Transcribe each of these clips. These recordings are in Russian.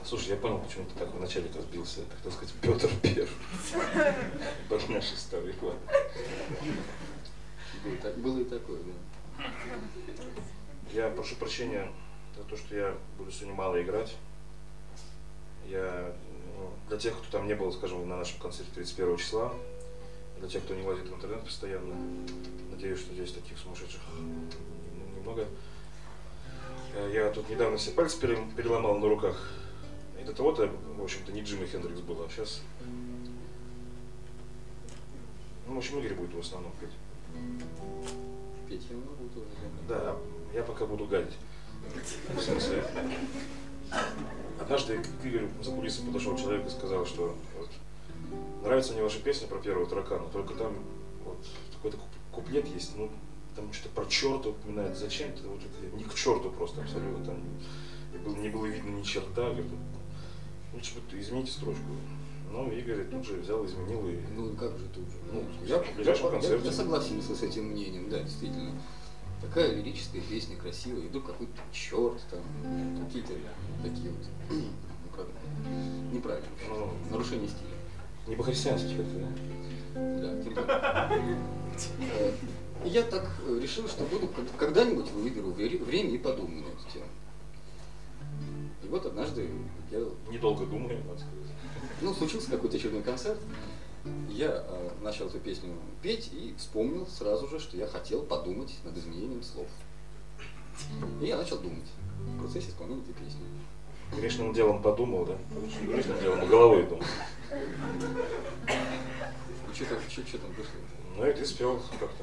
Слушай, я понял, почему ты так вначале разбился, так сказать, Петр Первый. Под наши старые годы. Было и такое, да. Я прошу прощения за то, что я буду сегодня мало играть. Для тех, кто там не был, скажем, на нашем концерте 31 числа, для тех, кто не лазит в интернет постоянно, надеюсь, что здесь таких сумасшедших немного. Я тут недавно себе пальцы переломал на руках. И до того-то, в общем-то, не Джимми Хендрикс был, а сейчас... Ну, в общем, Игорь будет в основном петь. Петь я могу тоже. Да, я пока буду гадить. В смысле... Однажды к Игорю за кулисы подошел человек и сказал, что вот, нравится мне ваша песня про первого таракана, только там вот какой-то куплет есть, ну там что-то про черта упоминает, зачем-то, вот, не к черту просто абсолютно, там не было видно ни черта, говорит, ну что-то измените строчку. Ну Игорь тут же взял, изменил и... Ну как же тут же? Ну, в ближайшем концерте. Я согласился с этим мнением, да, действительно. Такая лирическая песня, красивая, иду какой-то черт, там, какие-то такие вот, неправильно, нарушение стиля. Не по-христиански как-то, да? Да, тем более. Я так решил, что буду когда-нибудь выберу время и подумаю на эту тему. И вот однажды я... Недолго думаю, надо сказать. Ну, случился какой-то очередной концерт. Я начал эту песню петь и вспомнил сразу же, что я хотел подумать над изменением слов. И я начал думать в процессе исполнения этой песни. Грешным делом подумал, да? Грешным делом головой думал. И что там пришло? Ну и ты спел, как там?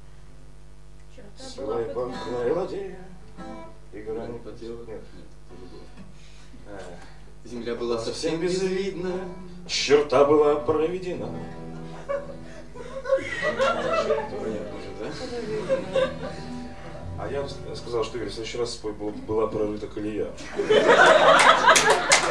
Свой бахлай ладея, игра не потела. Нет, это было. Земля была совсем безвидна, черта была проведена. Понятно уже, да? А я сказал, что Игорь, в следующий раз спой была прорыта колея.